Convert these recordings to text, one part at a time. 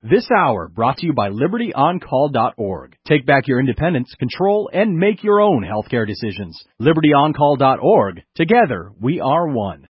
This hour brought to you by LibertyOnCall.org. Take back your independence, control, and make your own healthcare decisions. LibertyOnCall.org. Together, we are one.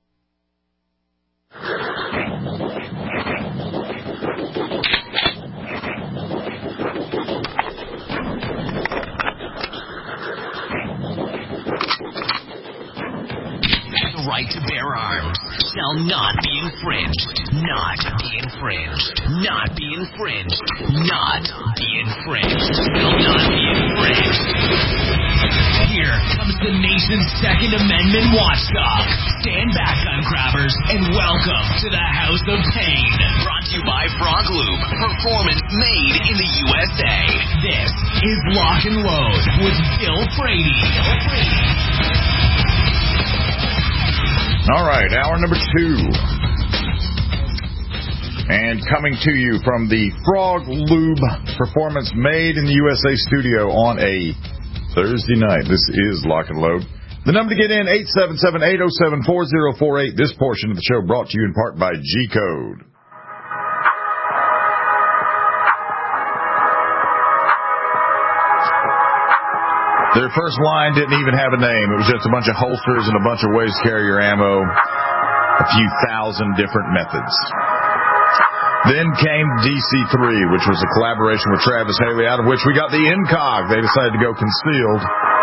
The right to bear arms shall not be infringed. Not be infringed. Not be infringed. Not be infringed. Will not be infringed. Here comes the nation's Second Amendment watchdog. Stand back, gun grabbers, and welcome to the House of Pain. Brought to you by Frog Lube. Performance made in the USA. This is Lock and Load with Bill Frady. All right, hour number 2. And coming to you from the Frog Lube Performance Made in the USA studio on a Thursday night. This is Lock and Load. The number to get in, 877-807-4048. This portion of the show brought to you in part by G-Code. Their first line didn't even have a name. It was just a bunch of holsters and a bunch of ways to carry your ammo, a few thousand different methods. Then came DC-3, which was a collaboration with Travis Haley, out of which we got the Incog. They decided to go concealed.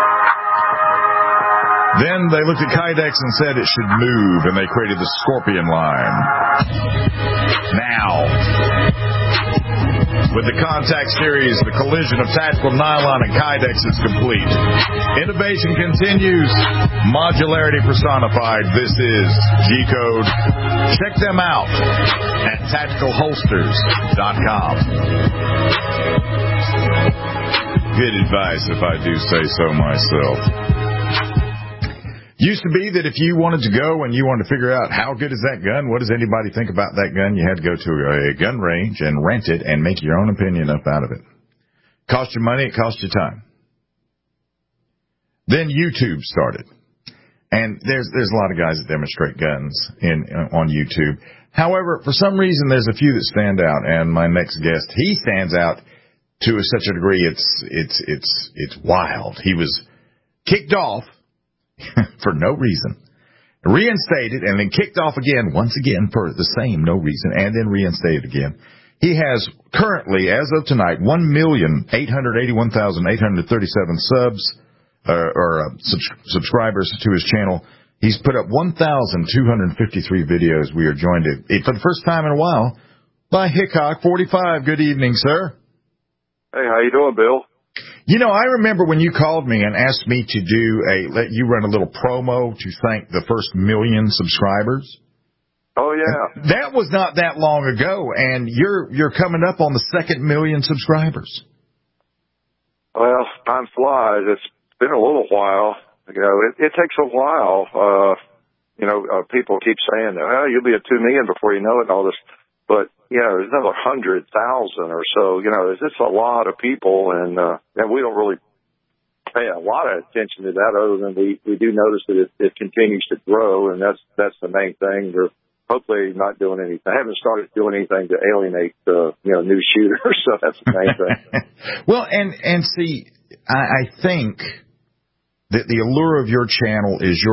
Then they looked at Kydex and said it should move, and they created the Scorpion line. Now, with the Contact series, the collision of tactical nylon and Kydex is complete. Innovation continues. Modularity personified. This is G-Code. Check them out at tacticalholsters.com. Good advice, if I do say so myself. Used to be that if you wanted to go and you wanted to figure out how good is that gun, what does anybody think about that gun, you had to go to a gun range and rent it and make your own opinion up out of it. Cost you money, it cost you time. Then YouTube started. And there's a lot of guys that demonstrate guns on YouTube. However, for some reason there's a few that stand out, and my next guest, he stands out to such a degree it's wild. He was kicked off for no reason, reinstated, and then kicked off again, once again, for the same no reason, and then reinstated again. He has currently, as of tonight, 1,881,837 subscribers to his channel. He's put up 1,253 videos. We are joined, for the first time in a while, by Hickok45. Good evening, sir. Hey, how you doing, Bill? You know, I remember when you called me and asked me to let you run a little promo to thank the first 1 million subscribers. Oh, yeah. That was not that long ago, and you're coming up on the second 1 million subscribers. Well, time flies. It's been a little while. You know, it takes a while. People keep saying, well, you'll be at 2 million before you know it and all this. But, there's another 100,000 or so. It's just a lot of people, and we don't really pay a lot of attention to that other than we do notice that it continues to grow, and that's the main thing. They're hopefully not doing anything. I haven't started doing anything to alienate, new shooters, so that's the main thing. Well, and see, I think that the allure of your channel is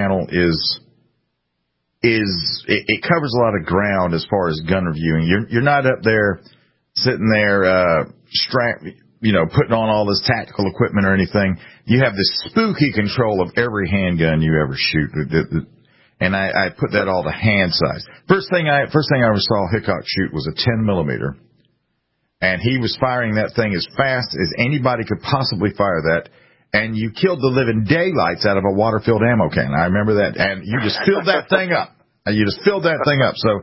it covers a lot of ground as far as gun reviewing. You're not up there sitting there putting on all this tactical equipment or anything. You have this spooky control of every handgun you ever shoot, and I put that all to hand size. First thing I ever saw Hickok shoot was a 10 millimeter, and he was firing that thing as fast as anybody could possibly fire that. And you killed the living daylights out of a water-filled ammo can. I remember that. And you just filled that thing up. So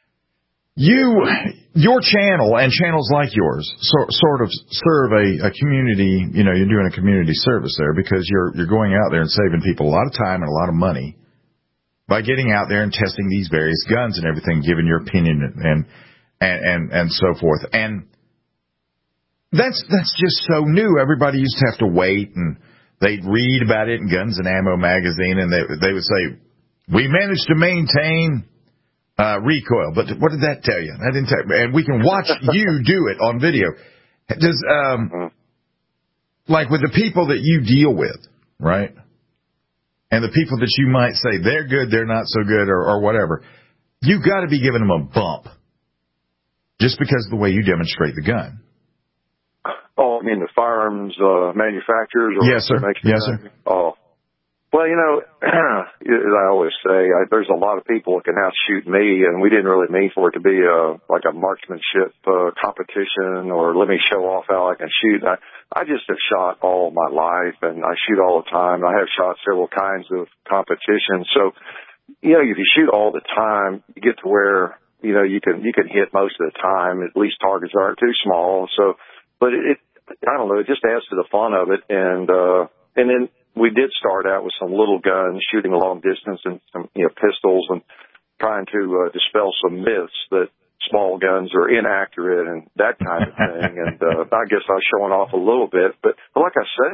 your channel and channels like yours sort of serve a community. You're doing a community service there because you're going out there and saving people a lot of time and a lot of money by getting out there and testing these various guns and everything, giving your opinion and so forth. And that's just so new. Everybody used to have to wait, and they'd read about it in Guns and Ammo magazine, and they would say, we managed to maintain recoil. But what did that tell you? That didn't tell you. And we can watch you do it on video. Does, like with the people that you deal with, right? And the people that you might say they're good, they're not so good, or whatever, you got to be giving them a bump just because of the way you demonstrate the gun. Oh, I mean the firearms manufacturers? Or yes, sir. Yes, sir. Oh. Well, you know, as I always say, there's a lot of people that can outshoot me, and we didn't really mean for it to be like a marksmanship competition or let me show off how I can shoot. I just have shot all my life, and I shoot all the time. I have shot several kinds of competitions. So, you know, if you shoot all the time, you get to where, you know, you can hit most of the time. At least targets aren't too small. So, but I don't know, it just adds to the fun of it. And then we did start out with some little guns, shooting a long distance and some, you know, pistols, and trying to dispel some myths that small guns are inaccurate and that kind of thing. And I guess I was showing off a little bit, but like I say,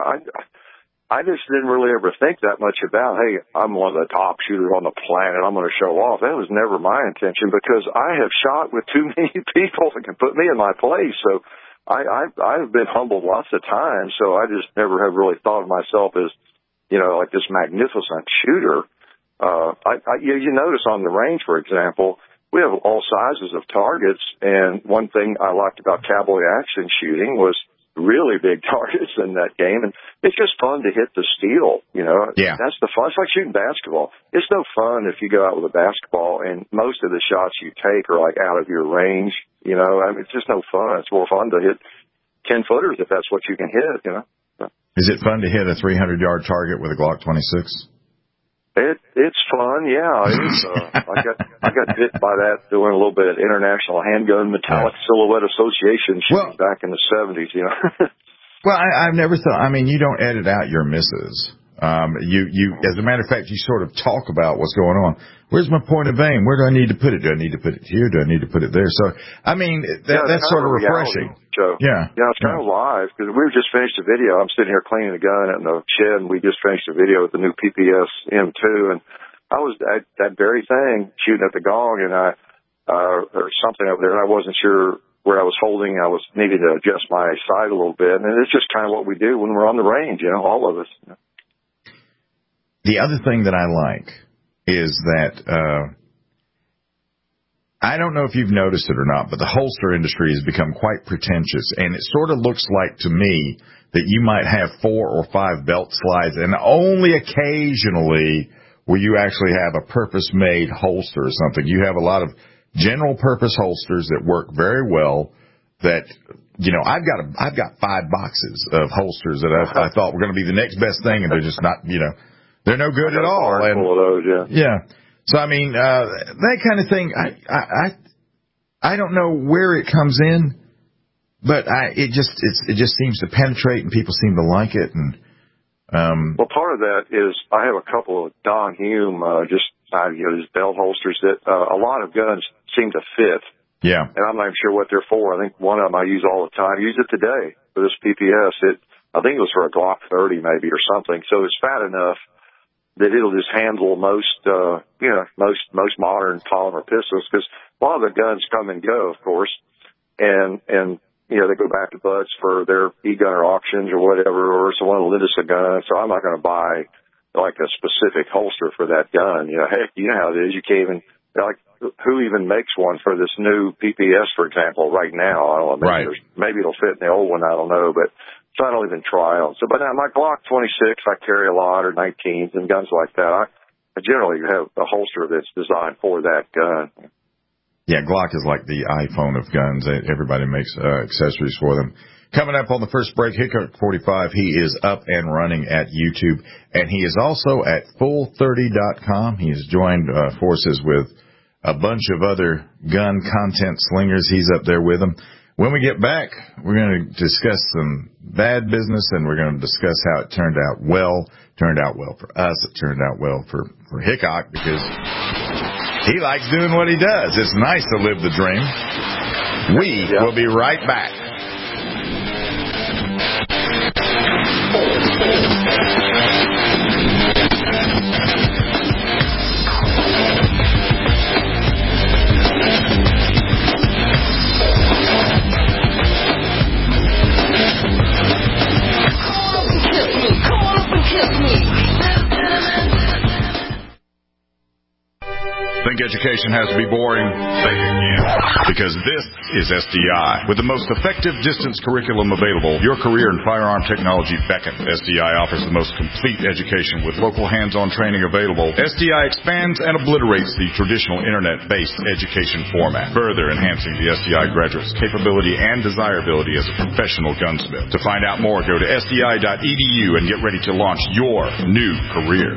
I just didn't really ever think that much about, hey, I'm one of the top shooters on the planet, I'm going to show off. That was never my intention, because I have shot with too many people that can put me in my place. So I've been humbled lots of times, so I just never have really thought of myself as, you know, like this magnificent shooter. You notice on the range, for example, we have all sizes of targets, and one thing I liked about cowboy action shooting was really big targets in that game, and it's just fun to hit the steel, you know. Yeah. That's the fun. It's like shooting basketball. It's no fun if you go out with a basketball and most of the shots you take are like out of your range, you know. I mean, it's just no fun. It's more fun to hit 10-footers if that's what you can hit, you know. Is it fun to hit a 300-yard target with a Glock 26? It's fun, yeah. It's, I got hit by that doing a little bit of International Handgun Metallic Silhouette Association shooting back in the 70s, you know. Well, I've never thought, I mean, you don't edit out your misses. You, as a matter of fact, you sort of talk about what's going on. Where's my point of aim? Where do I need to put it? Do I need to put it here? Do I need to put it there? So, I mean, that's sort of refreshing. Yeah. Yeah, it's kind of live, because we just finished a video. I'm sitting here cleaning the gun in the shed, and we just finished a video with the new PPS M2, and I was at that very thing, shooting at the gong, and or something over there, and I wasn't sure where I was holding. I was needing to adjust my sight a little bit, and it's just kind of what we do when we're on the range, you know, all of us. You know. The other thing that I like is that, I don't know if you've noticed it or not, but the holster industry has become quite pretentious, and it sort of looks like to me that you might have 4 or 5 belt slides, and only occasionally will you actually have a purpose-made holster or something. You have a lot of general-purpose holsters that work very well. That, you know, I've got 5 boxes of holsters that I thought were going to be the next best thing, and they're just not, you know, they're no good at all. And full of those, yeah. So, I mean, that kind of thing, I don't know where it comes in, but it just seems to penetrate, and people seem to like it. And well, part of that is I have a couple of Don Hume, these belt holsters that a lot of guns seem to fit. Yeah. And I'm not even sure what they're for. I think one of them I use all the time. I use it today for this PPS. I think it was for a Glock 30 maybe or something. So it's fat enough that it'll just handle most modern polymer pistols, because a lot of the guns come and go, of course, and you know, they go back to buds for their e-gunner auctions or whatever, or someone will lend us a gun, so I'm not going to buy like a specific holster for that gun. You know, heck, you know how it is. You can't even, like, who even makes one for this new PPS, for example, right now? I don't know. Maybe it'll fit in the old one. I don't know, but. So I don't even try on. So, but now my Glock 26, I carry a lot, or 19s and guns like that. I generally have a holster that's designed for that gun. Yeah, Glock is like the iPhone of guns. Everybody makes accessories for them. Coming up on the first break, Hickok 45, he is up and running at YouTube, and he is also at Full30.com. He has joined forces with a bunch of other gun content slingers. He's up there with them. When we get back, we're going to discuss some bad business, and we're going to discuss how it turned out well. Turned out well for us. It turned out well for Hickok, because he likes doing what he does. It's nice to live the dream. We will be right back. education has to be boring, think again. Because this is SDI. With the most effective distance curriculum available, your career in firearm technology beckons. SDI offers the most complete education with local hands-on training available. SDI expands and obliterates the traditional internet-based education format, further enhancing the SDI graduate's capability and desirability as a professional gunsmith. To find out more, go to sdi.edu and get ready to launch your new career.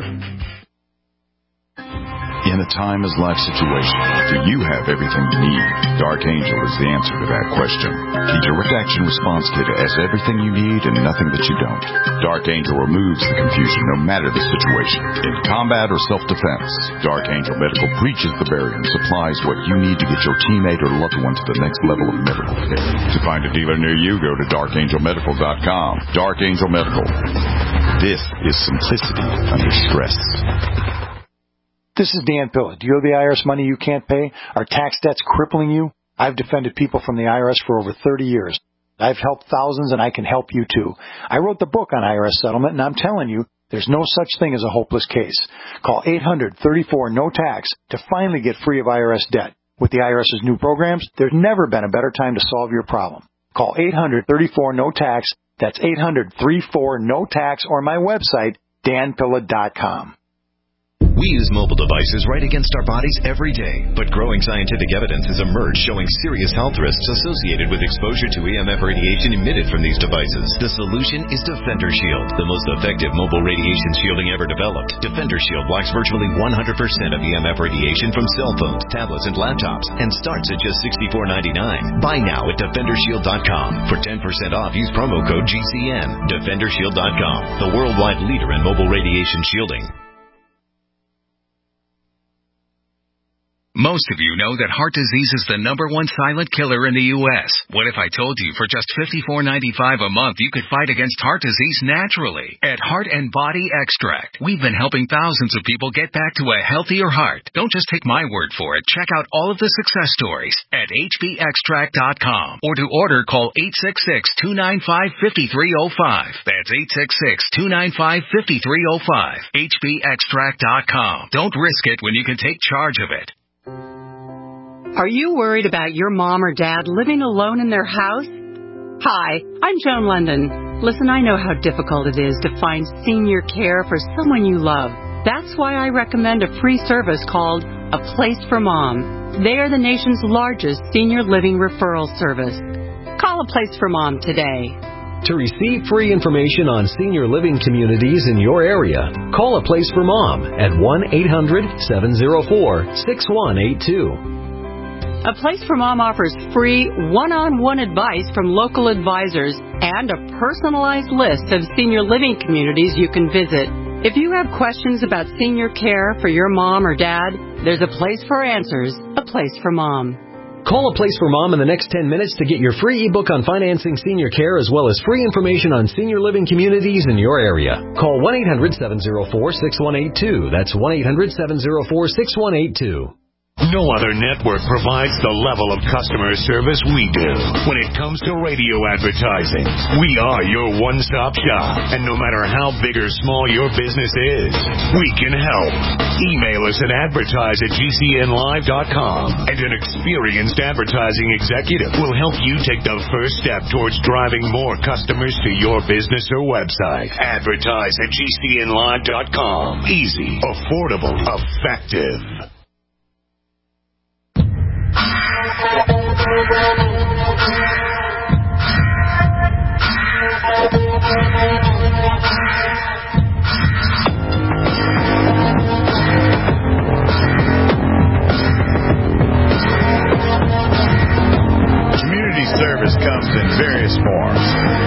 In a timeless-life situation, do you have everything you need? Dark Angel is the answer to that question. The Direct Action Response Kit has everything you need and nothing that you don't. Dark Angel removes the confusion no matter the situation. In combat or self-defense, Dark Angel Medical breaches the barrier and supplies what you need to get your teammate or loved one to the next level of medical care. To find a dealer near you, go to darkangelmedical.com. Dark Angel Medical. This is simplicity under stress. This is Dan Pilla. Do you owe the IRS money you can't pay? Are tax debts crippling you? I've defended people from the IRS for over 30 years. I've helped thousands, and I can help you too. I wrote the book on IRS settlement, and I'm telling you, there's no such thing as a hopeless case. Call 800-34-NO-TAX to finally get free of IRS debt. With the IRS's new programs, there's never been a better time to solve your problem. Call 800-34-NO-TAX. That's 800-34-NO-TAX, or my website, danpilla.com. We use mobile devices right against our bodies every day, but growing scientific evidence has emerged showing serious health risks associated with exposure to EMF radiation emitted from these devices. The solution is Defender Shield, the most effective mobile radiation shielding ever developed. Defender Shield blocks virtually 100% of EMF radiation from cell phones, tablets, and laptops, and starts at just $64.99. Buy now at DefenderShield.com. For 10% off, use promo code GCN. DefenderShield.com, the worldwide leader in mobile radiation shielding. Most of you know that heart disease is the #1 silent killer in the U.S. What if I told you for just $54.95 a month you could fight against heart disease naturally? At Heart and Body Extract, we've been helping thousands of people get back to a healthier heart. Don't just take my word for it. Check out all of the success stories at hbextract.com, or to order, call 866-295-5305. That's 866-295-5305. hbextract.com. Don't risk it when you can take charge of it. Are you worried about your mom or dad living alone in their house? Hi, I'm Joan London. Listen, I know how difficult it is to find senior care for someone you love. That's why I recommend a free service called A Place for Mom. They are the nation's largest senior living referral service. Call A Place for Mom today. To receive free information on senior living communities in your area, call A Place for Mom at 1-800-704-6182. A Place for Mom offers free one-on-one advice from local advisors and a personalized list of senior living communities you can visit. If you have questions about senior care for your mom or dad, there's a place for answers, A Place for Mom. Call A Place for Mom in the next 10 minutes to get your free ebook on financing senior care, as well as free information on senior living communities in your area. Call 1-800-704-6182. That's 1-800-704-6182. No other network provides the level of customer service we do. When it comes to radio advertising, we are your one-stop shop. And no matter how big or small your business is, we can help. Email us at advertise@gcnlive.com, and an experienced advertising executive will help you take the first step towards driving more customers to your business or website. Advertise@gcnlive.com. Easy, affordable, effective. Community service comes in various forms.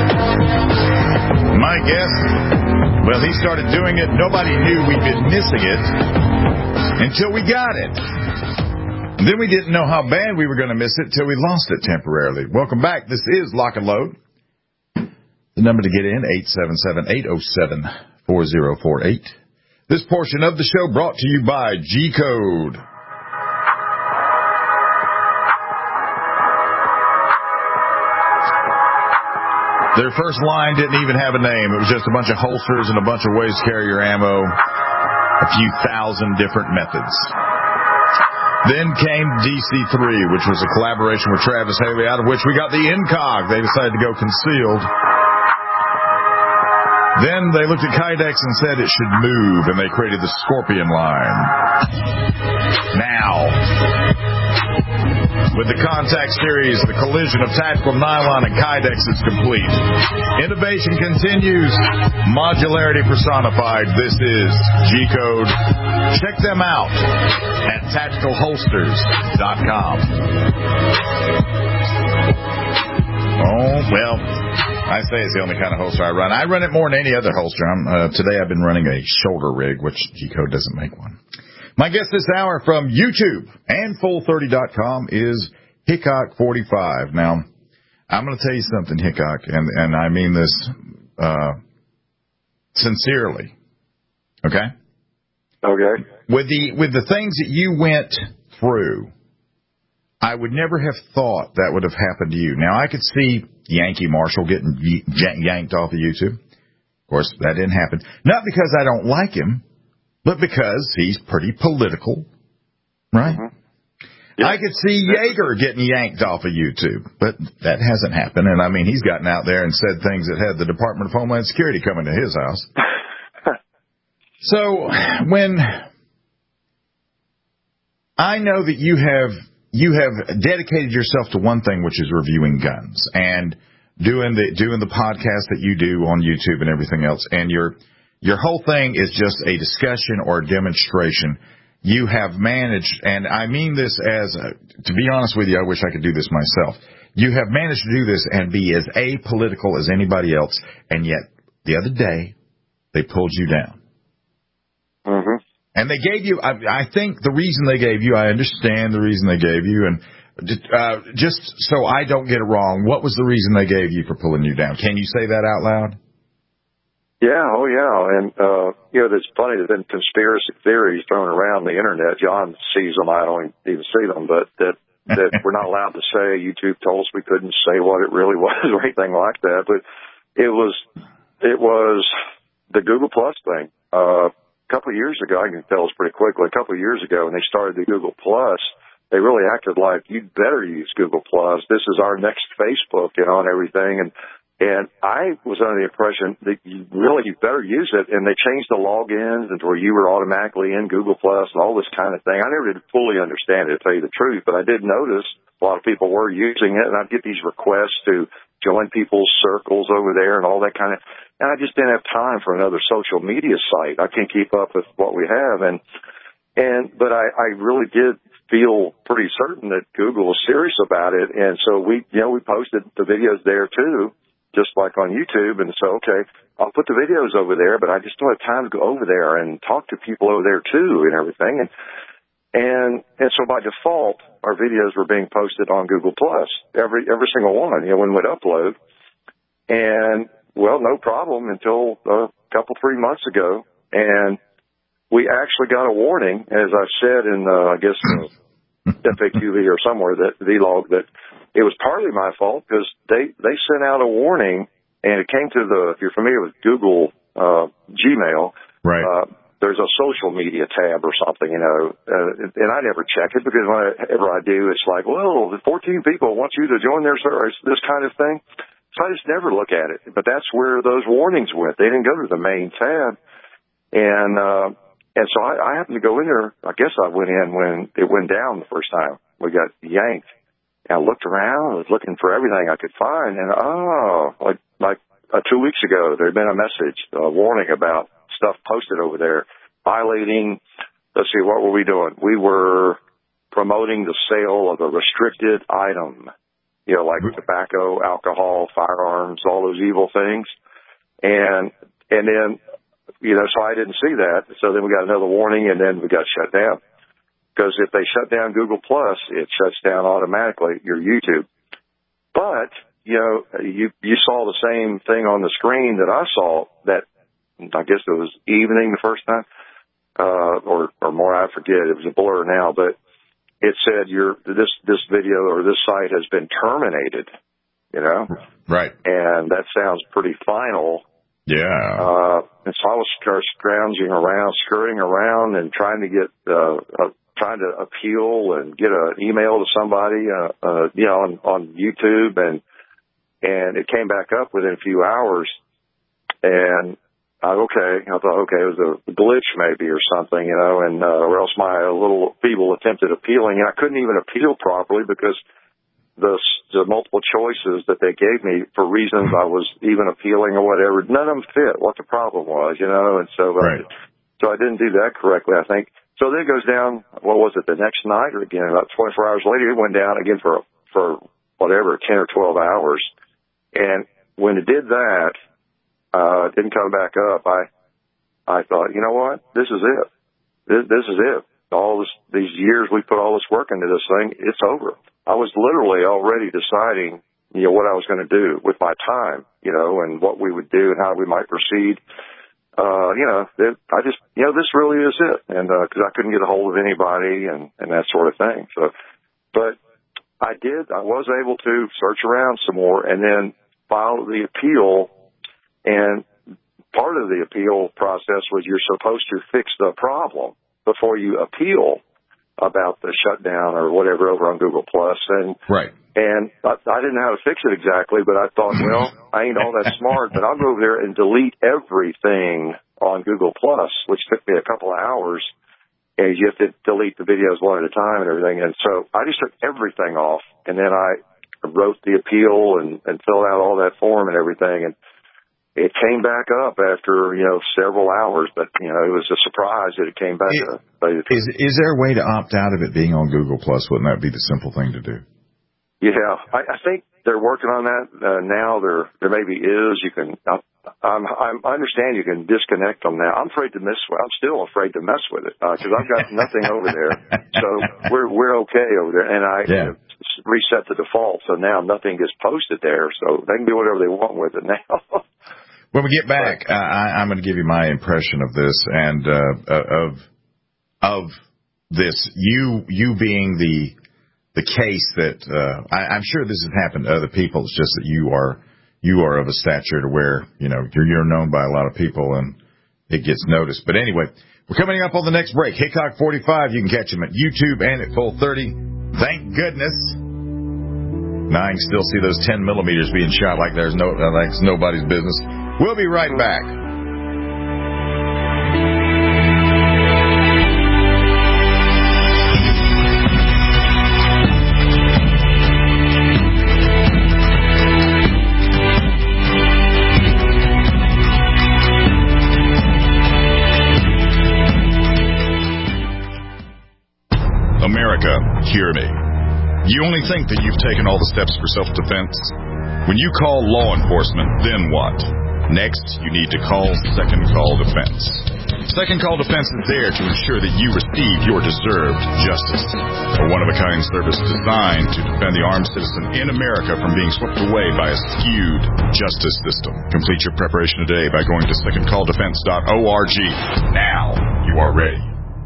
My guess, well, he started doing it. Nobody knew we'd been missing it until we got it. Then we didn't know how bad we were going to miss it till we lost it temporarily. Welcome back. This is Lock and Load. The number to get in, 877-807-4048. This portion of the show brought to you by G-Code. Their first line didn't even have a name. It was just a bunch of holsters and a bunch of ways to carry your ammo, a few thousand different methods. Then came DC3, which was a collaboration with Travis Haley, out of which we got the Incog. They decided to go concealed. Then they looked at Kydex and said it should move, and they created the Scorpion line. Now, with the Contact series, the collision of tactical nylon and Kydex is complete. Innovation continues. Modularity personified. This is G-Code. Check them out at tacticalholsters.com. Oh, well, I say it's the only kind of holster I run. I run it more than any other holster. Today I've been running a shoulder rig, which G-Code doesn't make one. My guest this hour from YouTube and Full30.com is Hickok45. Now, I'm going to tell you something, Hickok, and I mean this sincerely. Okay? Okay. With the things that you went through, I would never have thought that would have happened to you. Now, I could see Yankee Marshall getting yanked off of YouTube. Of course, that didn't happen. Not because I don't like him, but because he's pretty political, right? Mm-hmm. Yeah. I could see Yeager getting yanked off of YouTube, but that hasn't happened. And, I mean, he's gotten out there and said things that had the Department of Homeland Security coming to his house. So when I know that you have dedicated yourself to one thing, which is reviewing guns and doing the podcast that you do on YouTube and everything else, and your whole thing is just a discussion or a demonstration. You have managed, and I mean this to be honest with you, I wish I could do this myself. You have managed to do this and be as apolitical as anybody else, and yet the other day they pulled you down. Mm-hmm. And they gave you, I think the reason they gave you, I understand the reason they gave you, and just so I don't get it wrong, what was the reason they gave you for pulling you down? Can you say that out loud? Yeah, oh yeah, and it's funny, there's been conspiracy theories thrown around the internet. John sees them, I don't even see them, but that we're not allowed to say. YouTube told us we couldn't say what it really was or anything like that. But it was the Google Plus thing. A couple of years ago, I can tell us pretty quickly. A couple of years ago, when they started the Google Plus, they really acted like you'd better use Google Plus. This is our next Facebook, and everything. And I was under the impression that you better use it. And they changed the logins and where you were automatically in Google Plus and all this kind of thing. I never did fully understand it, to tell you the truth, but I did notice a lot of people were using it, and I'd get these requests to join people's circles over there and all that kind of. And I just didn't have time for another social media site. I can't keep up with what we have, but I really did feel pretty certain that Google was serious about it, and so we posted the videos there too. Just like on YouTube, and so, okay, I'll put the videos over there, but I just don't have time to go over there and talk to people over there too and everything. And so by default, our videos were being posted on Google Plus, every single one, when we'd upload. And, well, no problem until a couple, 3 months ago. And we actually got a warning, as I've said in, FAQV or somewhere, that vlog, that it was partly my fault because they sent out a warning, and it came to if you're familiar with Google Gmail, right? There's a social media tab or something, and I never check it because whenever I do, it's like, well, the 14 people want you to join their service, this kind of thing. So I just never look at it. But that's where those warnings went. They didn't go to the main tab, and so I happened to go in there. I guess I went in when it went down the first time. We got yanked. And I looked around. I was looking for everything I could find. And, like 2 weeks ago, there had been a message, a warning about stuff posted over there violating, let's see, what were we doing? We were promoting the sale of a restricted item, like tobacco, alcohol, firearms, all those evil things. And then, so I didn't see that. So then we got another warning, and then we got shut down. Because if they shut down Google Plus, it shuts down automatically your YouTube. But, you saw the same thing on the screen that I saw, that I guess it was evening the first time, or more, I forget. It was a blur now, but it said this video or this site has been terminated, Right. And that sounds pretty final. Yeah. And so I was scrounging around, scurrying around and trying to get trying to appeal and get an email to somebody, on YouTube, and it came back up within a few hours, and I thought, okay, it was a glitch maybe or something, or else my little feeble attempted appealing, and I couldn't even appeal properly because the multiple choices that they gave me for reasons I was even appealing or whatever, none of them fit what the problem was, and so so I didn't do that correctly, I think. So then it goes down, what was it, the next night, or again, about 24 hours later, it went down again for whatever, 10 or 12 hours. And when it did that, didn't come back up, I thought, you know what, this is it. This is it. These years we put all this work into this thing, it's over. I was literally already deciding, what I was going to do with my time, and what we would do and how we might proceed. This really is it. And, cause I couldn't get a hold of anybody and that sort of thing. So, but I was able to search around some more and then file the appeal. And part of the appeal process was you're supposed to fix the problem before you appeal about the shutdown or whatever over on Google Plus. And and I didn't know how to fix it exactly, but I thought, well, I ain't all that smart, but I'll go over there and delete everything on Google Plus, which took me a couple of hours. And you have to delete the videos one at a time and everything. And so I just took everything off, and then I wrote the appeal and filled out all that form and everything. And it came back up after, several hours, but, it was a surprise that it came back up. Is there a way to opt out of it being on Google Plus? Wouldn't that be the simple thing to do? Yeah, I think they're working on that now. There maybe is. You can. I understand you can disconnect them now. I'm still afraid to mess with it because I've got nothing over there. So we're okay over there, and I reset the default. So now nothing gets posted there. So they can do whatever they want with it now. When we get back, I'm going to give you my impression of this and of this. You being the case that I'm sure this has happened to other people. It's just that you are of a stature to where you're known by a lot of people and it gets noticed. But anyway, we're coming up on the next break. Hickok 45. You can catch him at YouTube and at Full 30. Thank goodness. Now I can still see those 10 millimeters being shot like it's nobody's business. We'll be right back. America, hear me. You only think that you've taken all the steps for self-defense? When you call law enforcement, then what? Next, you need to call Second Call Defense. Second Call Defense is there to ensure that you receive your deserved justice. A one-of-a-kind service designed to defend the armed citizen in America from being swept away by a skewed justice system. Complete your preparation today by going to secondcalldefense.org. Now you are ready.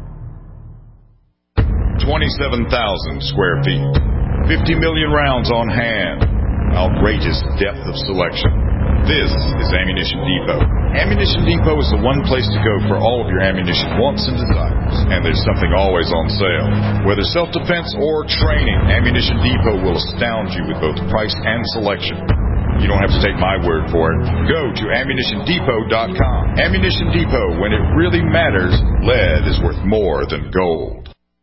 27,000 square feet, 50 million rounds on hand, outrageous depth of selection. This is Ammunition Depot. Ammunition Depot is the one place to go for all of your ammunition wants and desires, and there's something always on sale. Whether self-defense or training, Ammunition Depot will astound you with both price and selection. You don't have to take my word for it. Go to AmmunitionDepot.com. Ammunition Depot, when it really matters, lead is worth more than gold.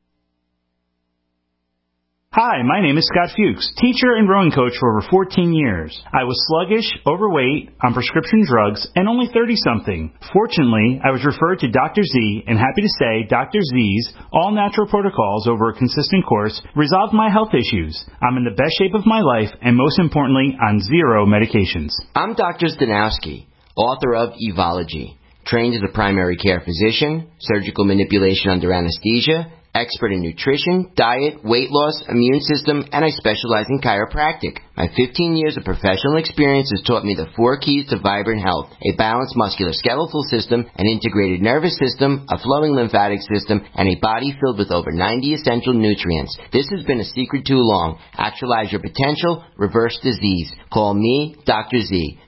Hi, my name is Scott Fuchs, teacher and rowing coach for over 14 years. I was sluggish, overweight, on prescription drugs, and only 30-something. Fortunately, I was referred to Dr. Z, and happy to say Dr. Z's all-natural protocols over a consistent course resolved my health issues. I'm in the best shape of my life, and most importantly, on 0 medications. I'm Dr. Stanowski, author of Evology, trained as a primary care physician, surgical manipulation under anesthesia, expert in nutrition, diet, weight loss, immune system, and I specialize in chiropractic. My 15 years of professional experience has taught me the 4 keys to vibrant health: a balanced musculoskeletal system, an integrated nervous system, a flowing lymphatic system, and a body filled with over 90 essential nutrients. This has been a secret too long. Actualize your potential, reverse disease. Call me, Dr. Z.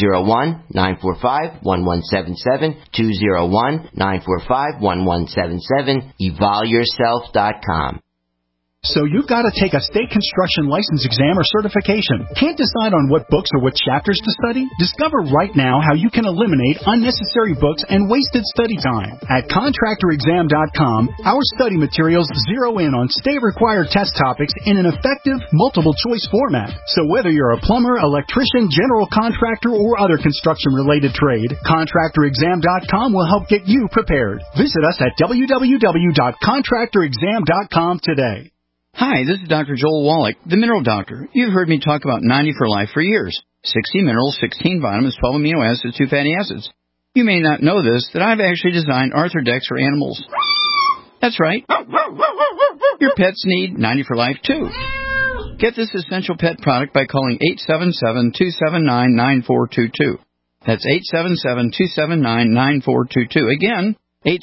201-945-1177, 201-945-1177, evolveyourself.com. So you've got to take a state construction license exam or certification. Can't decide on what books or what chapters to study? Discover right now how you can eliminate unnecessary books and wasted study time. At contractorexam.com, our study materials zero in on state-required test topics in an effective, multiple-choice format. So whether you're a plumber, electrician, general contractor, or other construction-related trade, contractorexam.com will help get you prepared. Visit us at www.contractorexam.com today. Hi, this is Dr. Joel Wallach, the Mineral Doctor. You've heard me talk about 90 for Life for years. 60 minerals, 16 vitamins, 12 amino acids, 2 fatty acids. You may not know this, that I've actually designed Arthrodex for animals. That's right. Your pets need 90 for Life, too. Get this essential pet product by calling 877-279-9422. That's 877-279-9422. Again,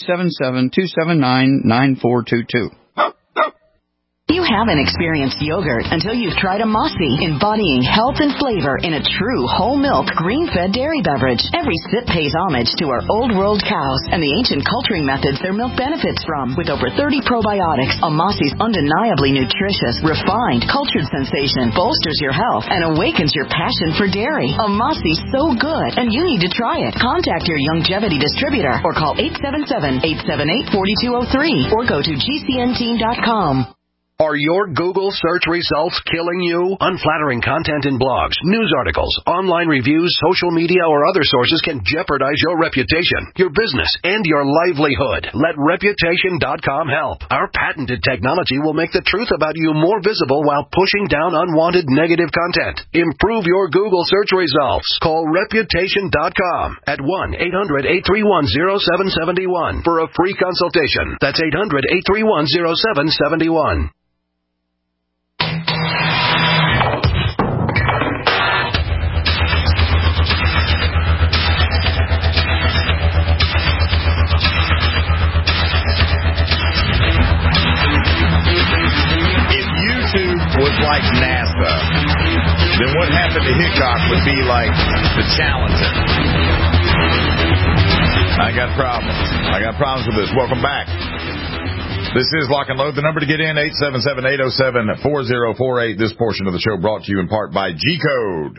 877-279-9422. You haven't experienced yogurt until you've tried Amasi, embodying health and flavor in a true whole milk, green-fed dairy beverage. Every sip pays homage to our old world cows and the ancient culturing methods their milk benefits from. With over 30 probiotics, Amasi's undeniably nutritious, refined, cultured sensation bolsters your health and awakens your passion for dairy. Amasi's so good, and you need to try it. Contact your Youngevity distributor or call 877-878-4203 or go to gcnteam.com. Are your Google search results killing you? Unflattering content in blogs, news articles, online reviews, social media, or other sources can jeopardize your reputation, your business, and your livelihood. Let Reputation.com help. Our patented technology will make the truth about you more visible while pushing down unwanted negative content. Improve your Google search results. Call Reputation.com at 1-800-831-0771 for a free consultation. That's 800-831-0771. Was like NASA, then what happened to Hickok would be like the Challenger. I got problems with this. Welcome back. This is Lock and Load. The number to get in, 877-807-4048. This portion of the show brought to you in part by G-Code.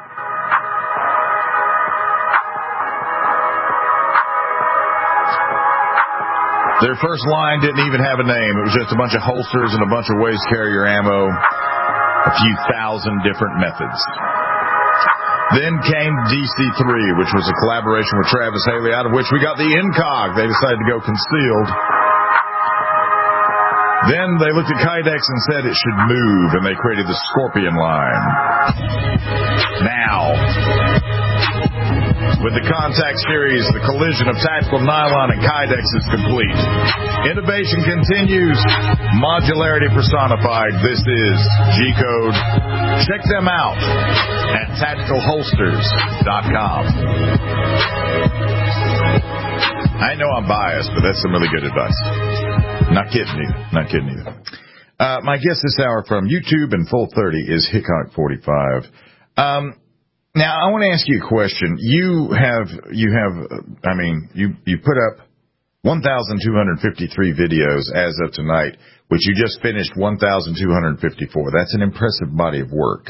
Their first line didn't even have a name. It was just a bunch of holsters and a bunch of waist carrier ammo, a few thousand different methods. Then came DC3, which was a collaboration with Travis Haley, out of which we got the Incog. They decided to go concealed. Then they looked at Kydex and said it should move, and they created the Scorpion line. Now, with the Contact series, the collision of tactical nylon and Kydex is complete. Innovation continues. Modularity personified. This is G-Code. Check them out at tacticalholsters.com. I know I'm biased, but that's some really good advice. Not kidding either. My guest this hour from YouTube and Full 30 is Hickok45. Now, I want to ask you a question. You put up 1,253 videos as of tonight, which you just finished 1,254. That's an impressive body of work.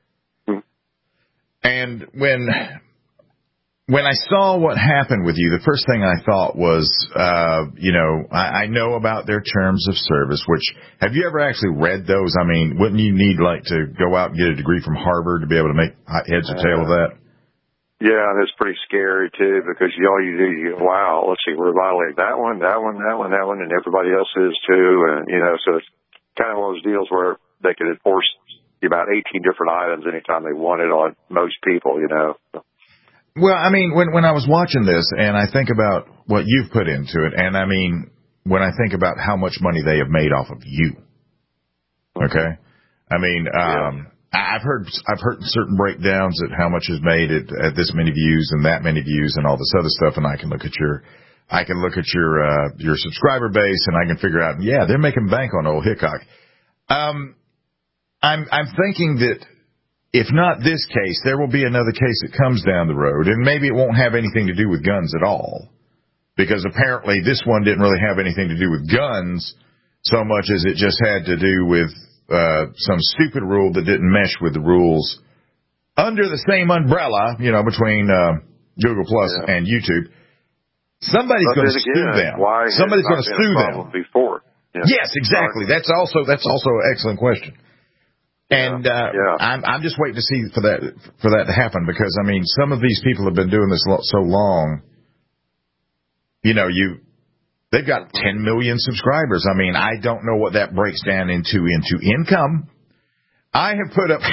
And when I saw what happened with you, the first thing I thought was, I know about their terms of service, which, have you ever actually read those? I mean, wouldn't you need, to go out and get a degree from Harvard to be able to make heads or tail of that? Yeah, and it's pretty scary, too, because all you do, wow, let's see, we're violating that one, and everybody else is, too. And, so it's kind of one of those deals where they could enforce about 18 different items anytime they wanted on most people, Well, I mean, when I was watching this and I think about what you've put into it, and I mean, when I think about how much money they have made off of you, okay? I mean, I've heard certain breakdowns at how much is made at this many views and that many views and all this other stuff, and I can look at your subscriber base and I can figure out, yeah, they're making bank on old Hickok. I'm thinking that if not this case, there will be another case that comes down the road, and maybe it won't have anything to do with guns at all, because apparently this one didn't really have anything to do with guns so much as it just had to do with some stupid rule that didn't mesh with the rules under the same umbrella, between Google Plus and YouTube. Somebody's going to sue them. Somebody's going to sue them. Before. Yeah. Yes, exactly. That's also an excellent question. And I'm just waiting to see for that to happen, because I mean, some of these people have been doing this so long. They've got 10 million subscribers. I mean, I don't know what that breaks down into income. I have put up,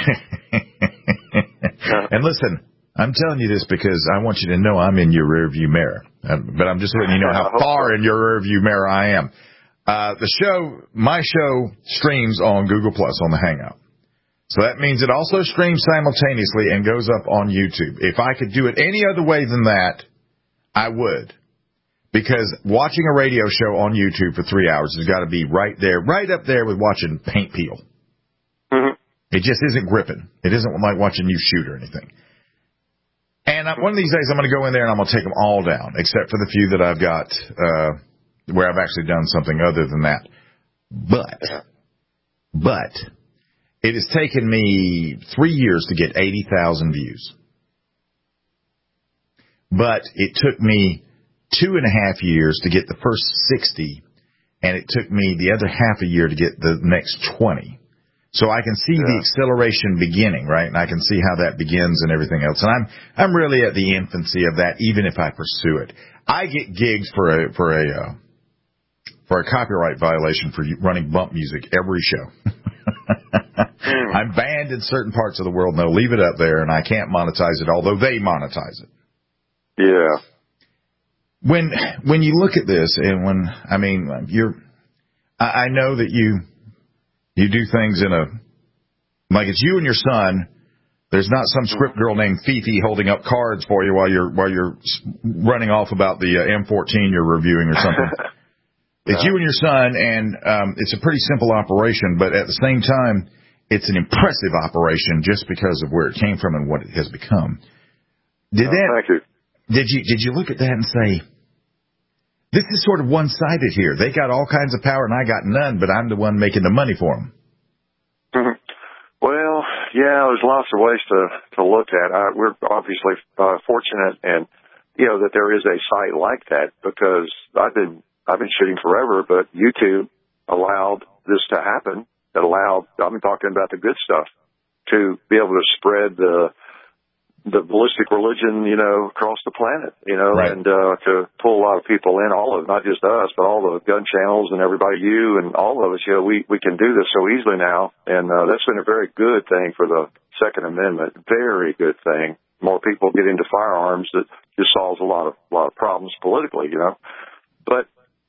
and listen, I'm telling you this because I want you to know I'm in your rearview mirror. But I'm just letting you know how far in your rearview mirror I am. My show streams on Google Plus on the Hangout. So that means it also streams simultaneously and goes up on YouTube. If I could do it any other way than that, I would. Because watching a radio show on YouTube for 3 hours has got to be right up there with watching paint peel. Mm-hmm. It just isn't gripping. It isn't like watching you shoot or anything. And one of these days I'm going to go in there and I'm going to take them all down, except for the few that I've got where I've actually done something other than that. But it has taken me 3 years to get 80,000 views. But it took me 2.5 years to get the first 60, and it took me the other half a year to get the next 20. So I can see the acceleration beginning, right? And I can see how that begins and everything else. And I'm really at the infancy of that, even if I pursue it. I get gigs for a copyright violation for running bump music every show. I'm banned in certain parts of the world, and they'll leave it up there, and I can't monetize it, although they monetize it. Yeah. When you look at this, and I know that you do things like it's you and your son. There's not some script girl named Fifi holding up cards for you while you're running off about the M14 you're reviewing or something. It's you and your son, and it's a pretty simple operation, but at the same time, it's an impressive operation just because of where it came from and what it has become. Thank you. Did you look at that and say, this is sort of one-sided here? They got all kinds of power and I got none, but I'm the one making the money for them. Mm-hmm. Well, yeah, there's lots of ways to look at. We're obviously fortunate, and that there is a site like that, because I've been shooting forever, but YouTube allowed this to happen. I'm talking about the good stuff, to be able to spread the ballistic religion, across the planet, right. And to pull a lot of people in, not just us, but all the gun channels and everybody, you and all of us, we can do this so easily now. And that's been a very good thing for the Second Amendment. Very good thing. More people get into firearms. That just solves a lot of problems politically, But,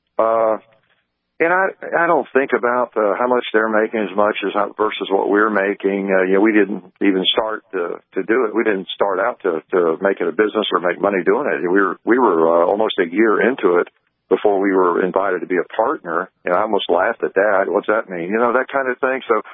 and I don't think about how much they're making as much as versus what we're making. We didn't even start to do it. We didn't start out to make it a business or make money doing it. We were almost a year into it before we were invited to be a partner. And I almost laughed at that. What's that mean? That kind of thing. So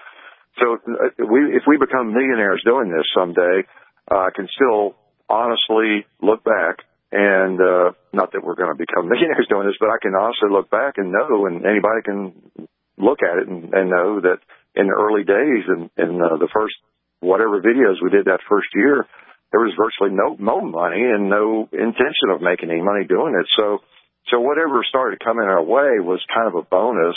if we become millionaires doing this someday, I can still honestly look back. And not that we're going to become millionaires doing this, but I can honestly look back and know, and anybody can look at it and know that in the early days and in the first whatever videos we did that first year, there was virtually no money and no intention of making any money doing it. So whatever started coming our way was kind of a bonus.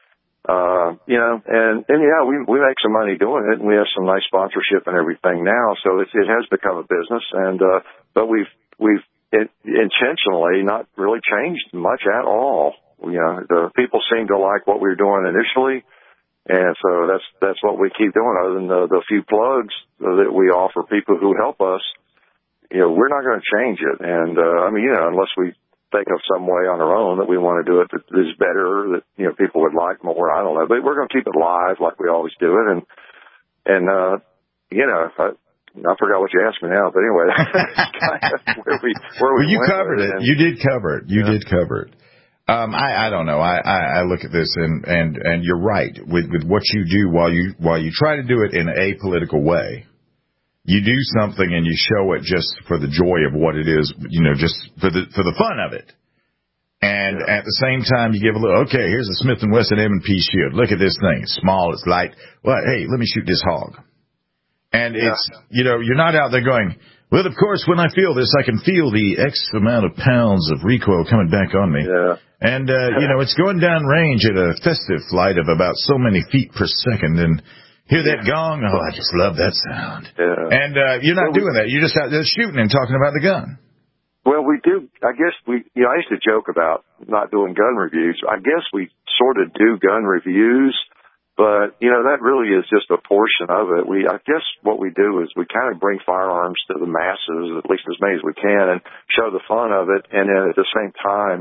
We make some money doing it, and we have some nice sponsorship and everything now. So it has become a business, and but we've intentionally not really changed much at all. The people seem to like what we were doing initially, and so that's what we keep doing. Other than the few plugs that we offer people who help us, we're not going to change it. And unless we think of some way on our own that we want to do it that is better, that people would like more. I don't know, but we're going to keep it live like we always do it, and I forgot what you asked me now, but anyway, that's kind of where we you covered it. You did cover it. You did cover it. I don't know. I look at this and you're right with what you do while you try to do it in a political way. You do something and you show it just for the joy of what it is, just for the fun of it. And at the same time, you give a little, okay, here's a Smith & Wesson M&P shield. Look at this thing. It's small. It's light. Well, hey, let me shoot this hog. And it's, you're not out there going, well, of course, when I feel this, I can feel the X amount of pounds of recoil coming back on me. Yeah. And, it's going down range at a festive flight of about so many feet per second. And hear that gong? Oh, I just love that sound. Yeah. And you're not doing that. You're just out there shooting and talking about the gun. Well, we do. I guess I used to joke about not doing gun reviews. I guess we sort of do gun reviews. But, that really is just a portion of it. I guess what we do is we kind of bring firearms to the masses, at least as many as we can, and show the fun of it. And then at the same time,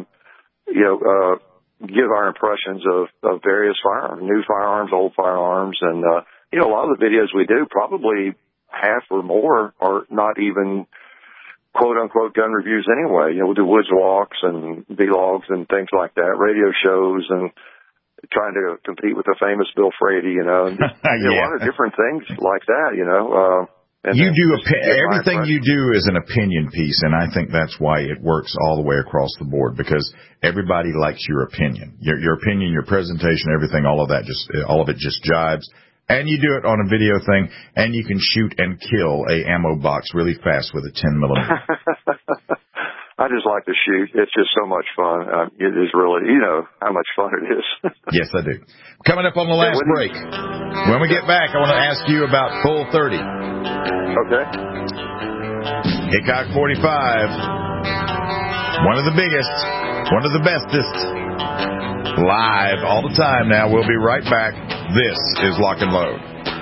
give our impressions of various firearms, new firearms, old firearms. And, a lot of the videos we do, probably half or more are not even quote unquote gun reviews anyway. We'll do woods walks and vlogs and things like that, radio shows and trying to compete with the famous Bill Frady, and a lot of different things like that, And you do everything you do is an opinion piece, and I think that's why it works all the way across the board, because everybody likes your opinion, your opinion, your presentation, everything, all of it just jibes. And you do it on a video thing, and you can shoot and kill a ammo box really fast with a 10mm. I just like to shoot. It's just so much fun. It is really, how much fun it is. Yes, I do. Coming up on the last break. When we get back, I want to ask you about Full 30. Okay. Hickok 45. One of the biggest. One of the bestest. Live all the time now. We'll be right back. This is Lock and Load.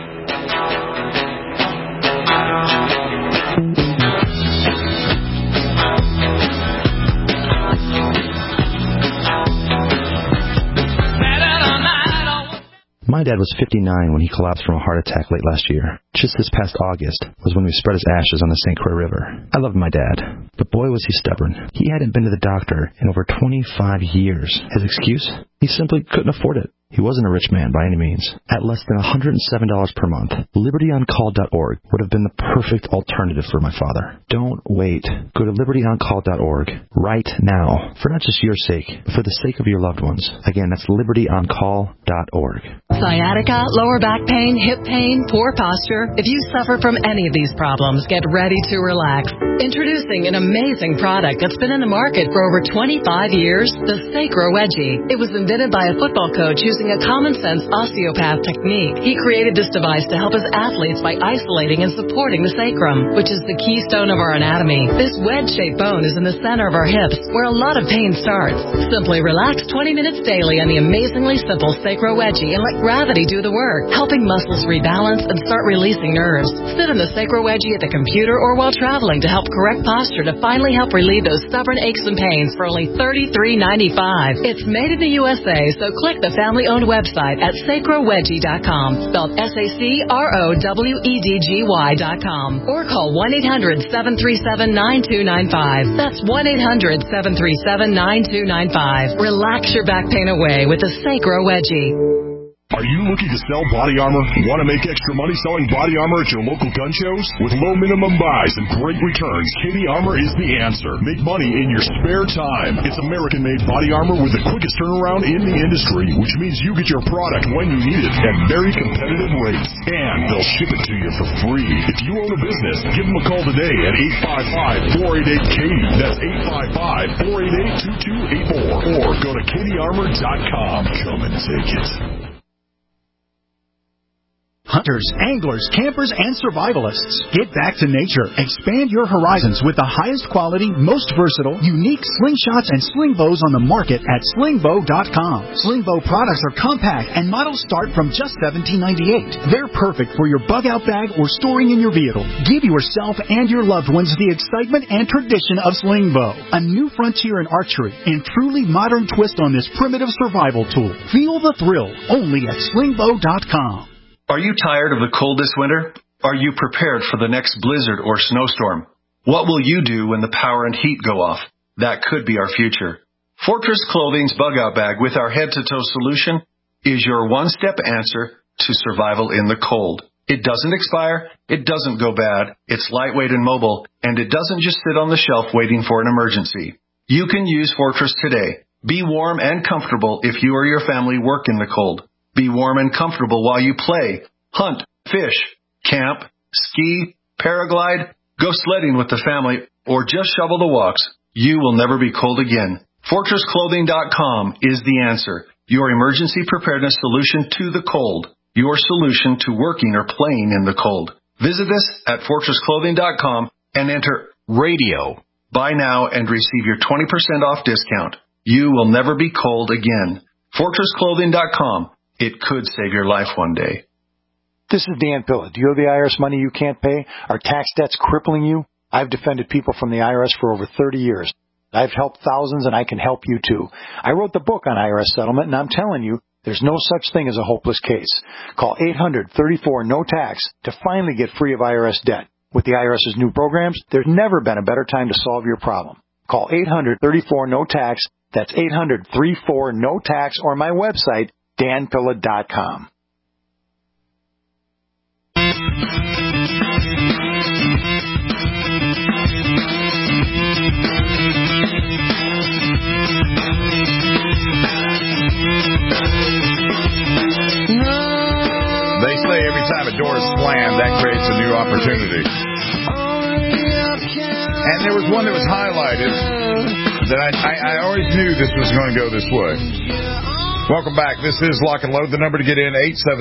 My dad was 59 when he collapsed from a heart attack late last year. Just this past August was when we spread his ashes on the St. Croix River. I loved my dad, but boy was he stubborn. He hadn't been to the doctor in over 25 years. His excuse? He simply couldn't afford it. He wasn't a rich man by any means. At less than $107 per month, LibertyOnCall.org would have been the perfect alternative for my father. Don't wait. Go to LibertyOnCall.org right now, for not just your sake, but for the sake of your loved ones. Again, that's LibertyOnCall.org. Sciatica, lower back pain, hip pain, poor posture. If you suffer from any of these problems, get ready to relax. Introducing an amazing product that's been in the market for over 25 years, the Sacro Wedgie. It was invented by a football coach using a common-sense osteopath technique. He created this device to help his athletes by isolating and supporting the sacrum, which is the keystone of our anatomy. This wedge-shaped bone is in the center of our hips, where a lot of pain starts. Simply relax 20 minutes daily on the amazingly simple Sacro Wedgie and let gravity do the work, helping muscles rebalance and start releasing nerves. Sit in the Sacro Wedgie at the computer or while traveling to help correct posture to finally help relieve those stubborn aches and pains for only $33.95. It's made in the USA, so click the family-owned website at sacrowedgie.com, spelled SACROWEDGY.com, or call 1-800-737-9295. That's 1-800-737-9295. Relax your back pain away with the Sacro Wedgie. Are you looking to sell body armor? Want to make extra money selling body armor at your local gun shows? With low minimum buys and great returns, Katie Armor is the answer. Make money in your spare time. It's American-made body armor with the quickest turnaround in the industry, which means you get your product when you need it at very competitive rates. And they'll ship it to you for free. If you own a business, give them a call today at 855-488-KATIE. That's 855-488-2284. Or go to KatieArmor.com. Come and take it. Hunters, anglers, campers, and survivalists. Get back to nature. Expand your horizons with the highest quality, most versatile, unique slingshots and sling bows on the market at slingbow.com. Slingbow products are compact and models start from just $17.98. They're perfect for your bug-out bag or storing in your vehicle. Give yourself and your loved ones the excitement and tradition of Slingbow, a new frontier in archery and truly modern twist on this primitive survival tool. Feel the thrill only at slingbow.com. Are you tired of the cold this winter? Are you prepared for the next blizzard or snowstorm? What will you do when the power and heat go off? That could be our future. Fortress Clothing's Bug Out Bag with our head-to-toe solution is your one-step answer to survival in the cold. It doesn't expire, it doesn't go bad, it's lightweight and mobile, and it doesn't just sit on the shelf waiting for an emergency. You can use Fortress today. Be warm and comfortable if you or your family work in the cold. Be warm and comfortable while you play, hunt, fish, camp, ski, paraglide, go sledding with the family, or just shovel the walks. You will never be cold again. FortressClothing.com is the answer. Your emergency preparedness solution to the cold. Your solution to working or playing in the cold. Visit us at FortressClothing.com and enter RADIO. Buy now and receive your 20% off discount. You will never be cold again. FortressClothing.com. It could save your life one day. This is Dan Pilla. Do you owe the IRS money you can't pay? Are tax debts crippling you? I've defended people from the IRS for over 30 years. I've helped thousands, and I can help you too. I wrote the book on IRS settlement, and I'm telling you, there's no such thing as a hopeless case. Call 800-34-NO-TAX to finally get free of IRS debt. With the IRS's new programs, there's never been a better time to solve your problem. Call 800-34-NO-TAX. That's 800-34-NO-TAX, or my website, danpilla.com. They say every time a door is slammed, that creates a new opportunity. And there was one that was highlighted that I always knew this was going to go this way. Welcome back. This is Lock and Load. The number to get in,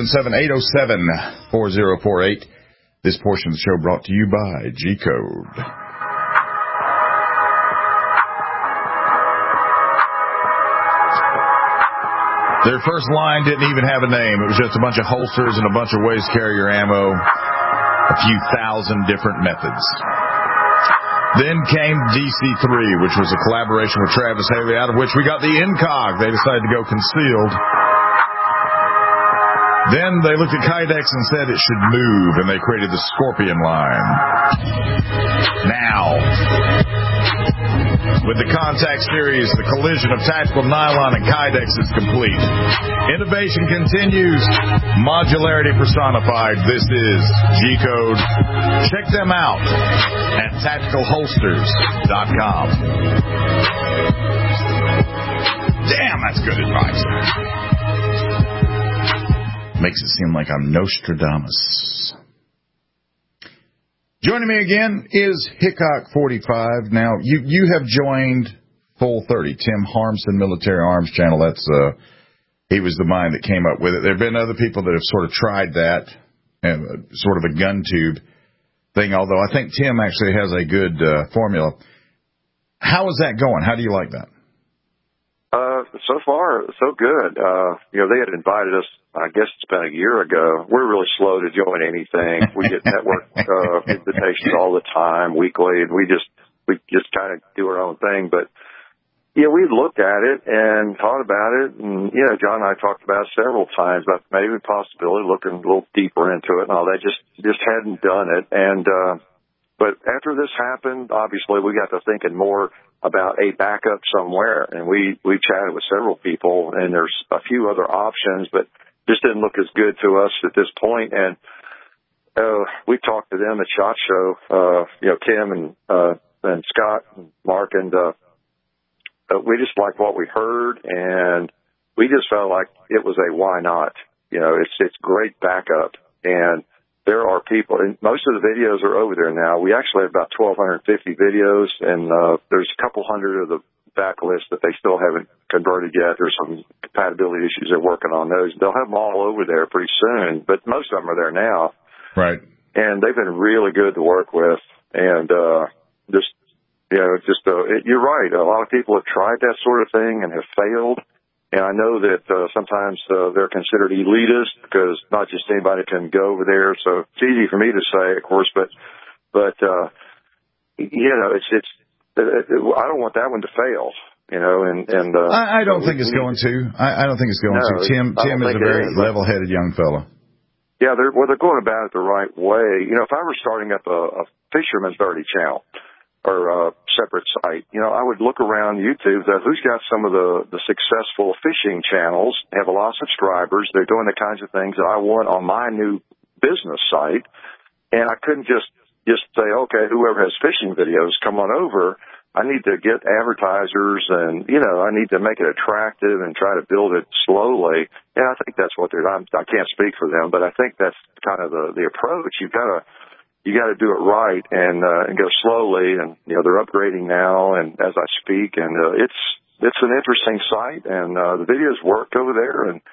877-807-4048. This portion of the show brought to you by G-Code. Their first line didn't even have a name. It was just a bunch of holsters and a bunch of ways to carry your ammo, a few thousand different methods. Then came DC3, which was a collaboration with Travis Haley, out of which we got the Incog. They decided to go concealed. Then they looked at Kydex and said it should move, and they created the Scorpion line. Now, with the Contact series, the collision of tactical nylon and Kydex is complete. Innovation continues. Modularity personified. This is G-Code. Check them out at tacticalholsters.com. Damn, that's good advice. Makes it seem like I'm Nostradamus. Joining me again is Hickok45. Now, you have joined Full 30, Tim Harmson Military Arms Channel. That's he was the mind that came up with it. There have been other people that have sort of tried that, sort of a gun tube thing, although I think Tim actually has a good formula. How is that going? How do you like that? So far, so good. They had invited us, I guess it's been a year ago. We're really slow to join anything. We get network invitations all the time, weekly, and we just kind of do our own thing. But, yeah, we looked at it and thought about it. And, John and I talked about it several times about maybe the possibility, looking a little deeper into it and all that. Just hadn't done it. And, but after this happened, obviously we got to thinking more about a backup somewhere, and we chatted with several people, and there's a few other options, but just didn't look as good to us at this point. And we talked to them at SHOT Show, Tim and Scott and Mark, and we just liked what we heard, and we just felt like it was a why not. It's great backup, and there are people, and most of the videos are over there now. We actually have about 1,250 videos, and there's a couple hundred of the backlist that they still haven't converted yet. There's some compatibility issues they're working on those. They'll have them all over there pretty soon, but most of them are there now. Right. And they've been really good to work with, and you're right. A lot of people have tried that sort of thing and have failed. And I know that sometimes they're considered elitist because not just anybody can go over there. So it's easy for me to say, of course, but I don't want that one to fail. I don't think it's going to. I don't think it's going to. Tim is a very level-headed young fellow. Yeah, they're going about it the right way. You know, if I were starting up a Fisherman's Dirty channel or a separate site, you know, I would look around YouTube at who's got some of the successful fishing channels, have a lot of subscribers. They're doing the kinds of things that I want on my new business site. And I couldn't just say, okay, whoever has fishing videos, come on over. I need to get advertisers and, you know, I need to make it attractive and try to build it slowly. And I think that's what I can't speak for them, but I think that's kind of the approach. You got to do it right and go slowly. And, you know, they're upgrading now and as I speak, and it's an interesting site, and the videos work over there, and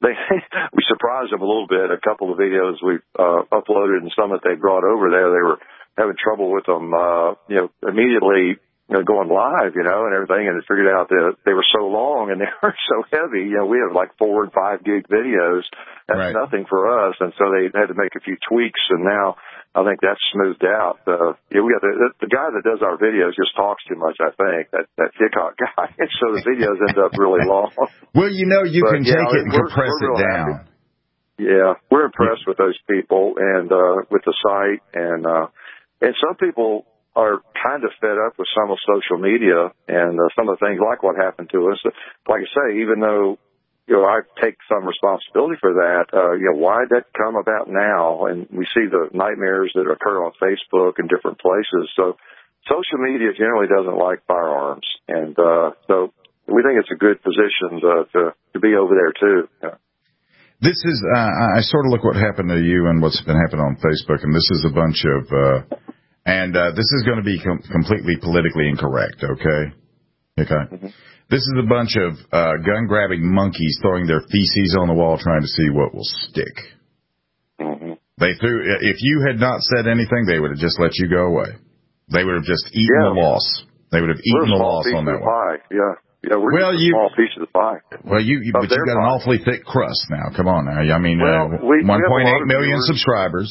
we surprised them a little bit. A couple of videos we've uploaded and some that they brought over there, they were having trouble with them, you know, immediately, you know, going live, you know, and everything, and they figured out that they were so long and they were so heavy. You know, we have like 4 and 5 gig videos. That's nothing for us, and so they had to make a few tweaks, and now I think that's smoothed out. Yeah, we got the guy that does our videos just talks too much, I think, that Hickok guy, and so the videos end up really long. Well, you know, you can take it and compress it down. Happy. Yeah, we're impressed with those people and with the site, and some people are kind of fed up with some of social media and some of the things like what happened to us. Like I say, even though, you know, I take some responsibility for that, you know, why did that come about now? And we see the nightmares that occur on Facebook and different places. So social media generally doesn't like firearms. And so we think it's a good position to be over there, too. Yeah. This is, I sort of look what happened to you and what's been happening on Facebook, and this is a bunch of, this is going to be completely politically incorrect, okay? Okay. Mm-hmm. This is a bunch of gun-grabbing monkeys throwing their feces on the wall trying to see what will stick. Mm-hmm. If you had not said anything, they would have just let you go away. They would have just eaten the loss. They would have eaten the loss on that one. Yeah, we're just a small piece of the pie. Well, but you got an awfully thick crust now. Come on now. I mean, 1.8 million subscribers.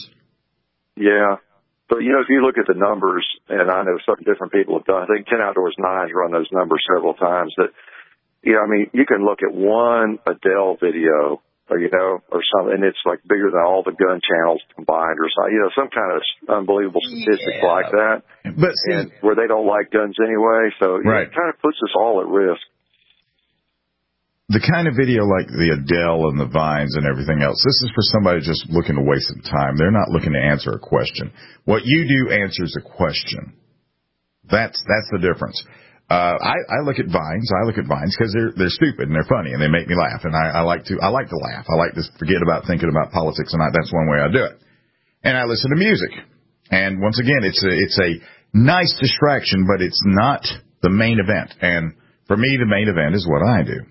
Yeah. But, you know, if you look at the numbers, and I know some different people have done, I think 10 Outdoors 9's run those numbers several times, that, you know, I mean, you can look at one Adele video, or, you know, or something, and it's like bigger than all the gun channels combined or something, you know, some kind of unbelievable statistics like that. But and where they don't like guns anyway, so it kind of puts us all at risk. The kind of video like the Adele and the Vines and everything else, this is for somebody just looking to waste some time. They're not looking to answer a question. What you do answers a question. That's the difference. I look at Vines. I look at Vines because they're stupid and they're funny and they make me laugh. And I like to laugh. I like to forget about thinking about politics, and that's one way I do it. And I listen to music. And once again, it's a nice distraction, but it's not the main event. And for me, the main event is what I do.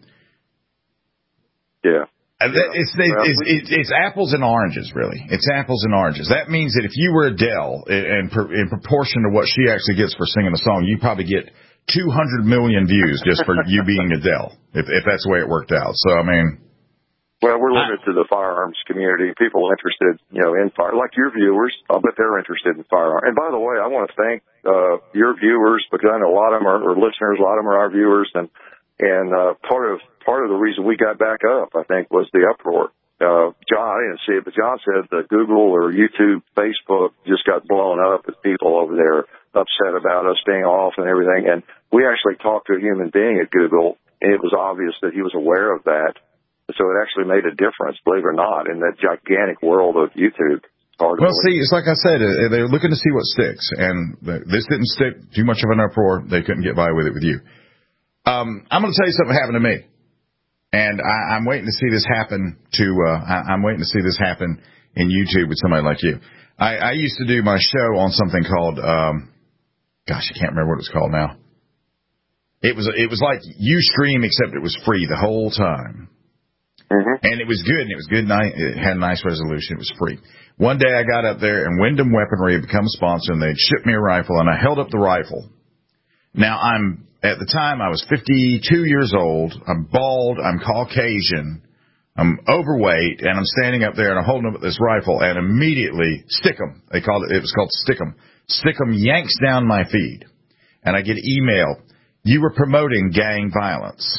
Yeah. It's apples and oranges, really. It's apples and oranges. That means that if you were Adele, in proportion to what she actually gets for singing a song, you probably get 200 million views just for you being Adele, if that's the way it worked out. So, I mean... Well, we're limited to the firearms community. People interested, you know, in fire, like your viewers. I'll bet they're interested in firearms. And by the way, I want to thank your viewers, because I know a lot of them are listeners, a lot of them are our viewers, and part of the reason we got back up, I think, was the uproar. John, I didn't see it, but John said that Google or YouTube, Facebook just got blown up with people over there upset about us being off and everything. And we actually talked to a human being at Google, and it was obvious that he was aware of that. So it actually made a difference, believe it or not, in that gigantic world of YouTube. Well, see, it's like I said, they're looking to see what sticks. And this didn't stick too much of an uproar. They couldn't get by with it with you. I'm going to tell you something happened to me, and I'm waiting to see this happen I'm waiting to see this happen in YouTube with somebody like you. I used to do my show on something called, I can't remember what it's called now. It was like Ustream, except it was free the whole time. Mm-hmm. And it was good, and it was good. It had a nice resolution. It was free. One day I got up there, and Wyndham Weaponry had become a sponsor, and they'd shipped me a rifle, and I held up the rifle. Now, at the time, I was 52 years old. I'm bald. I'm Caucasian. I'm overweight, and I'm standing up there, and I'm holding up this rifle, and immediately, Stickum, it was called Stickum. Stickum yanks down my feed, and I get an email. You were promoting gang violence.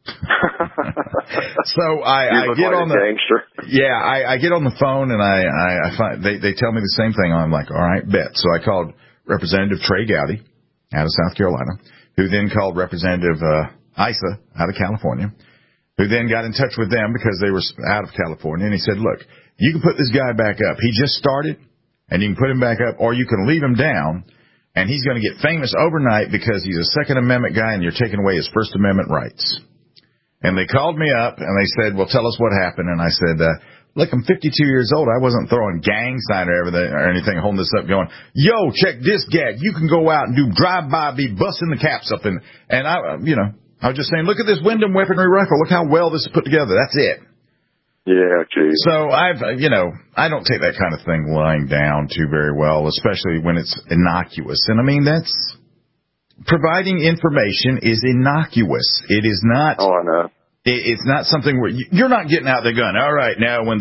So I get like on the gangster. Yeah, I get on the phone and I find they tell me the same thing. I'm like, all right, bet. So I called Representative Trey Gowdy out of South Carolina, who then called Representative Issa out of California, who then got in touch with them because they were out of California. And he said, look, you can put this guy back up. He just started, and you can put him back up, or you can leave him down, and he's going to get famous overnight because he's a Second Amendment guy and you're taking away his First Amendment rights. And they called me up, and they said, well, tell us what happened. And I said, look, I'm 52 years old. I wasn't throwing gang sign or anything, holding this up going, yo, check this gag. You can go out and do drive-by, be busting the caps up. And I was just saying, look at this Wyndham weaponry rifle. Look how well this is put together. That's it. Yeah, geez. So I don't take that kind of thing lying down too very well, especially when it's innocuous. And I mean, that's providing information is innocuous. It is not. Oh, I know. It's not something where you're not getting out there going, all right, now when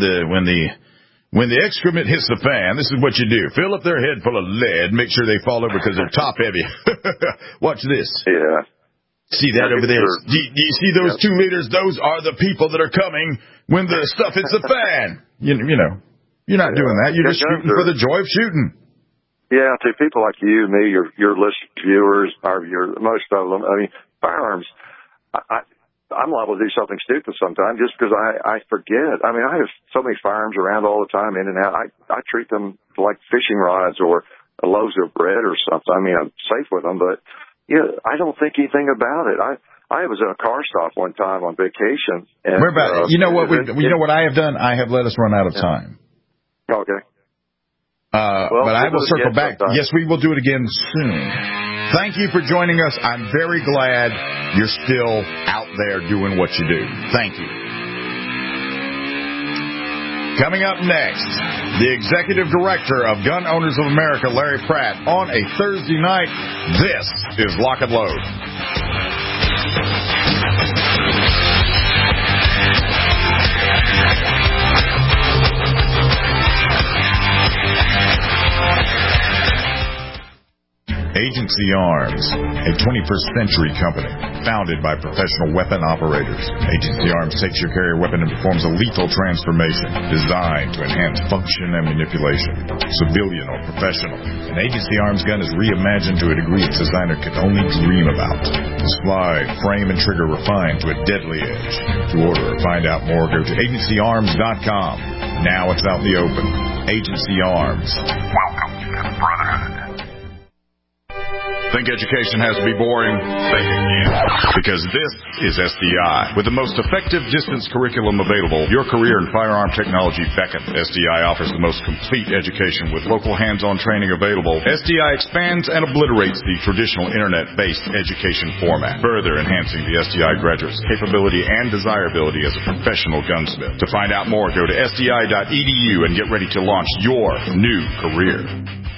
the excrement hits the fan, this is what you do. Fill up their head full of lead, make sure they fall over because they're top heavy. Watch this. Yeah. See that over there? Do you see those 2 liters? Those are the people that are coming when the stuff hits the fan. You know, you're not doing that. You're just shooting for the joy of shooting. Yeah, to people like you, me, your listeners, viewers, most of them. I mean, firearms. I'm liable to do something stupid sometimes just because I forget. I mean, I have so many firearms around all the time, in and out. I treat them like fishing rods or loaves of bread or something. I mean, I'm safe with them, but I don't think anything about it. I was in a car stop one time on vacation. And, Where about you know what I have done? I have let us run out of time. Okay. But I will circle back. Sometime. Yes, we will do it again soon. Thank you for joining us. I'm very glad you're still out there doing what you do. Thank you. Coming up next, the Executive Director of Gun Owners of America, Larry Pratt, on a Thursday night. This is Lock and Load. Agency Arms, a 21st century company founded by professional weapon operators. Agency Arms takes your carrier weapon and performs a lethal transformation designed to enhance function and manipulation. Civilian or professional, an Agency Arms gun is reimagined to a degree its designer could only dream about. The slide, frame, and trigger refined to a deadly edge. To order or find out more, go to agencyarms.com. Now it's out in the open. Agency Arms. Welcome to the Brotherhood. Think education has to be boring? Think again. Because this is SDI. With the most effective distance curriculum available, your career in firearm technology beckons. SDI offers the most complete education with local hands-on training available. SDI expands and obliterates the traditional internet-based education format, further enhancing the SDI graduate's capability and desirability as a professional gunsmith. To find out more, go to sdi.edu and get ready to launch your new career.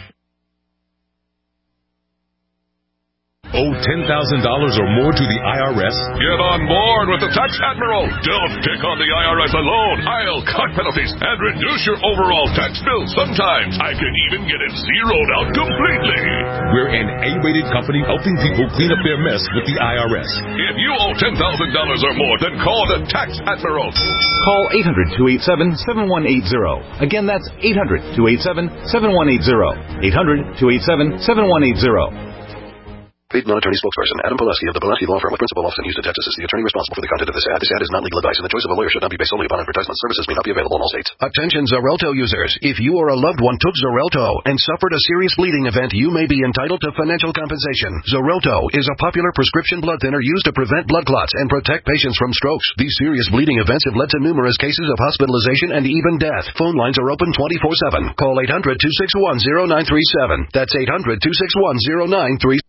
Owe $10,000 or more to the IRS? Get on board with the Tax Admiral. Don't take on the IRS alone. I'll cut penalties and reduce your overall tax bill. Sometimes I can even get it zeroed out completely. We're an A-rated company helping people clean up their mess with the IRS. If you owe $10,000 or more, then call the Tax Admiral. Call 800-287-7180. Again, that's 800-287-7180. 800-287-7180. Paid non-attorney spokesperson Adam Pileski of the Pileski Law Firm with principal office in Houston, Texas is the attorney responsible for the content of this ad. This ad is not legal advice, and the choice of a lawyer should not be based solely upon advertisement. Services may not be available in all states. Attention Xarelto users. If you or a loved one took Xarelto and suffered a serious bleeding event, you may be entitled to financial compensation. Xarelto is a popular prescription blood thinner used to prevent blood clots and protect patients from strokes. These serious bleeding events have led to numerous cases of hospitalization and even death. Phone lines are open 24/7. Call 800-261-0937. That's 800-261-0937.